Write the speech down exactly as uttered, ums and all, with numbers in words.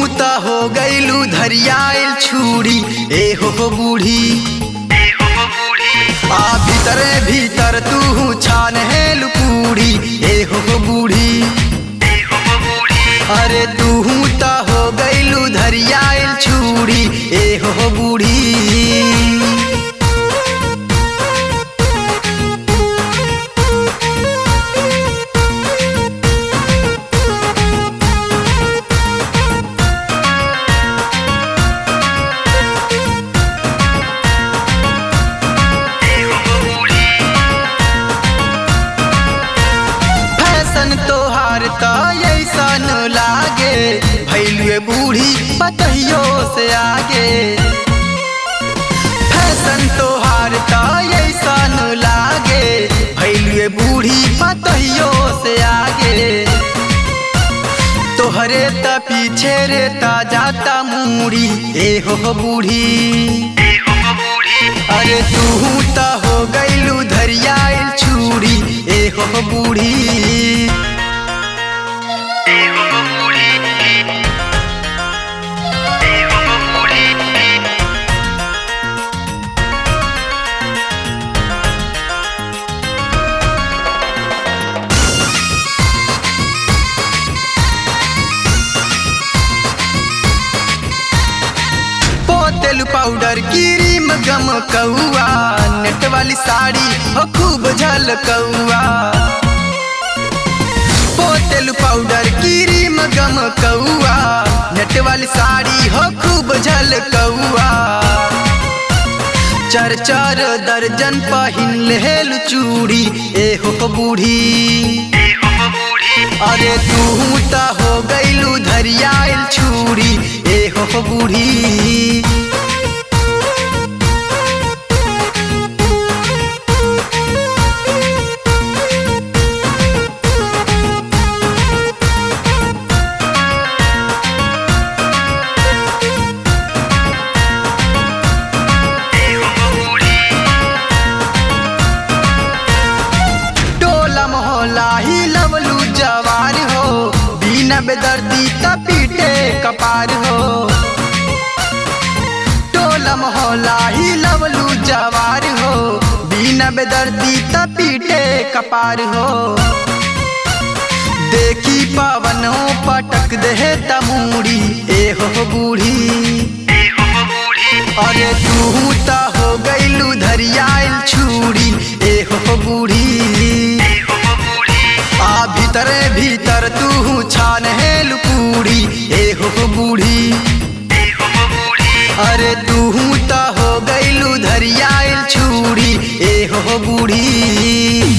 त हो गईलू धरियाइल छुरी ए हो बूढ़ी। आ भीतरे भीतर तू छान हेल पूरी ए हो बूढ़ी। अरे तू त हो गईलू धरियाइल छुरी ए हो बूढ़ी। तोहार त ऐसन लागे भैलुए बूढ़ी पतहियो से आगे। फैशन तोहार त ऐसन लागे भैलुए बूढ़ी पतहियो से आगे। तोहरे त पीछे रे ता जाता मूड़ी ए हो बूढ़ी। अरे तू त हो गईलू धरियाइल छुरी ए हो बूढ़ी। तेल पाउडर क्रीम गम कौआ नेट वाली साड़ी हो खूब झलकौआ। पोतेल पाउडर क्रीम गम कौआ नेट वाली साड़ी हो खूब झलकौआ। चार चार दर्जन पहिन लेलू चूड़ी ए हो बूढ़ी। अरे तू त हो गईलू धरियाइल छुरी ए हो बूढ़ी। ही लवलू जवार हो बिना बेदर्दी त पीटे कपार हो। टोला मोहल्ला ही लवलू जवार हो बिना बेदर्दी त पीटे कपार हो। देखी पवनों पटक दे तमूड़ी ए हो बूढ़ी। अरे तू त हो गईलू धरियाइल छुरी ए हो बूढ़ी। आ भीतरे भीतर तू छान हेल पूरी ए हो बूढ़ी। अरे तू त हो गईलू धरियाइल छुरी ए हो बूढ़ी।